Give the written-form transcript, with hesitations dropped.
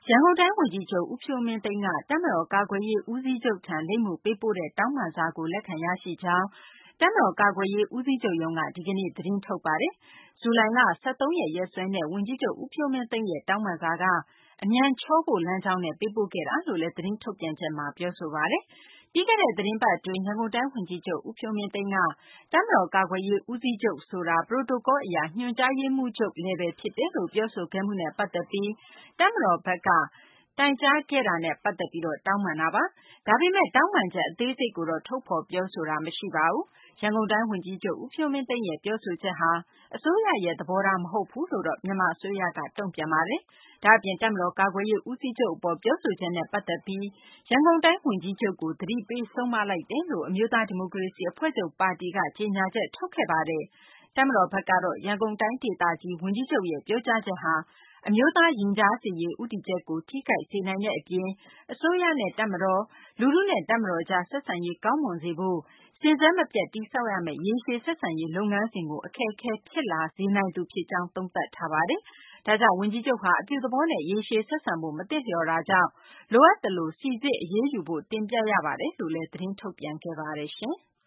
ရန်ကုန်တိုင်းဝန်ကြီးချုပ်ဦးဖြိုးမင်းသိန်းကတပ်မတော်ကာကွယ်ရေးဦးစီးချုပ်ထံလိပ်မူပေးပို့တဲ့တောင်းပန်စာကိုလက်ခံရရှိကြောင်းတပ်မတော်ကာကွယ်ရေးဦးစီးချုပ်ရုံးကဒီကနေ့သတင်းထုတ်ပါတယ်။ဇူလိုင်လ23ရက်ရက်စွဲနဲ့ဝန်ကြီးချုပ်ဦးဖြိုးမင်းသိန်းရဲ့တောင်းပန်စာကအမြန်ချောဖို့လမ်းကြောင်းနဲ့ပေးပို့ခဲ့တာလို့လည်းသတင်းထုတ်ပြန်ချက်မှာပြောဆိုပါတယ်။ပြီးခဲ့တဲ့သတင်းပတ်အတွင်းရန်ကုန်တိုင်းဝန်ကြီးချုပ်ဦးဖြိုးမင်းသိန်းကတပ်မတော်ကာကွယ်ရေးဦးစီးချုပ်ဆိုတာပရိုတိုကောအရာညွှန်ကြားရေးမှူးချုပ် level ဖြစ်တယ်လို့ပြောဆိုခဲ့မှုနဲ့ပတ်သက်ပြီးတပ်မတော်ဘက်ကတိုင်ကြားခဲ့တာနဲ့ပတ်သက်ပြီးတောင်းပန်တာပါ။ဒါပေမဲ့တောင်းပန်ချက်အသေးစိတ်ကိုတော့ထုတ်ဖော်ပြောဆိုတာမရှိပါဘူး။ရန်ကုန်တိုင်းဝန်ကြီးချုပ်ဦးဖြိုးမင်းသိန်းရဲ့ပြောဆိုချက်ဟာအစိုးရရဲ့သဘောထားမဟုတ်ဘူးလို့တော့မြန်မာအစိုးရကတုံ့ပြန်ပါတယ်။ဒါ့အပြင်တပ်မတော်ကာကွယ်ရေးဦးစီးချုပ်အပေါ်ပြောဆိုချက်နဲ့ပတ်သက်ပြီးရန်ကုန်တိုင်းဝန်ကြီးချုပ်ကိုသတိပေးဆုံးမလိုက်တယ်လို့အမျိုးသားဒီမိုကရေစီအဖွဲ့ချုပ်ပါတီကကြေညာချက်ထုတ်ခဲ့ပါတယ်။တပ်မတော်ဘက်ကတော့ရန်ကုန်တိုင်းဒေသကြီးဝန်ကြီးချုပ်ရဲ့ပြောကြားချက်ဟာအမျိုးသားရင်ကြားစေ့ရေးဦးတည်ချက်ကိုထိခိုက်စေနိုင်တဲ့အပြင်အစိုးရနဲ့တပ်မတော်လူထုနဲ့တပ်မတော်ကြားဆက်ဆံရေးကောင်းမွန်စေဖို့စဉ်ဆက်မပြတ်တည်ဆောက်ရမယ့်ရေရှည်ဆက်ဆံရေးလုပ်ငန်းစဉ်ကိုအခက်အခဲဖြစ်လာစေနိုင်သူဖြစ်ကြောင်းသုံးသပ်ထားပါတယ်။ဒါကြောင့်ဝန်ကြီးချုပ်ဟာအပြုသဘောနဲ့ရေရှည်ဆက်ဆံဖို့မသင့်လျော်တာကြောင့်လိုအပ်သလိုစိစစ်အရေးယူဖို့တင်ပြရပါတယ်လို့လည်းသတင်းထုတ်ပြန်ခဲ့ပါတယ်ရှင်။